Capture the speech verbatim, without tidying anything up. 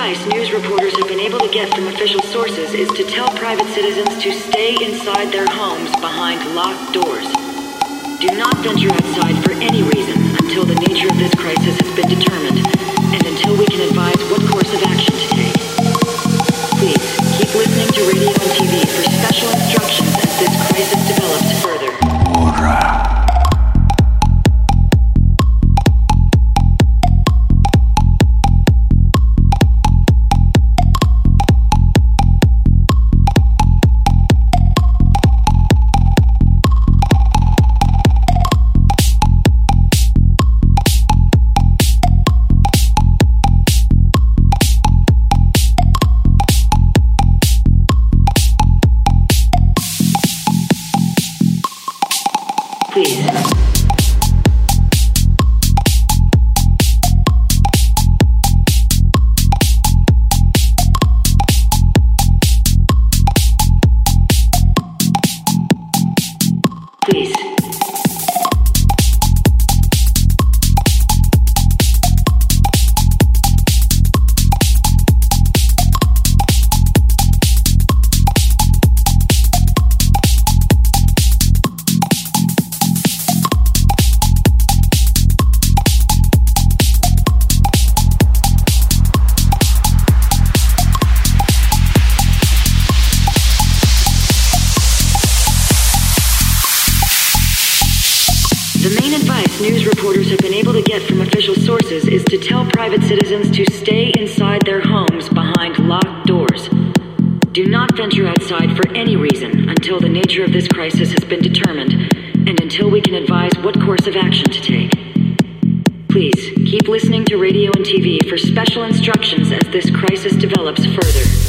advice news reporters have been able to get from official sources is to tell private citizens to stay inside their homes behind locked doors. Do not venture outside for any reason until the nature of this crisis has been determined, and until we can advise what course of action to take. Please, keep listening to radio and T V for special instructions as this crisis develops further. Ura. Please. Please. The main advice news reporters have been able to get from official sources is to tell private citizens to stay inside their homes behind locked doors. Do not venture outside for any reason until the nature of this crisis has been determined, and until we can advise what course of action to take. Please, keep listening to radio and T V for special instructions as this crisis develops further.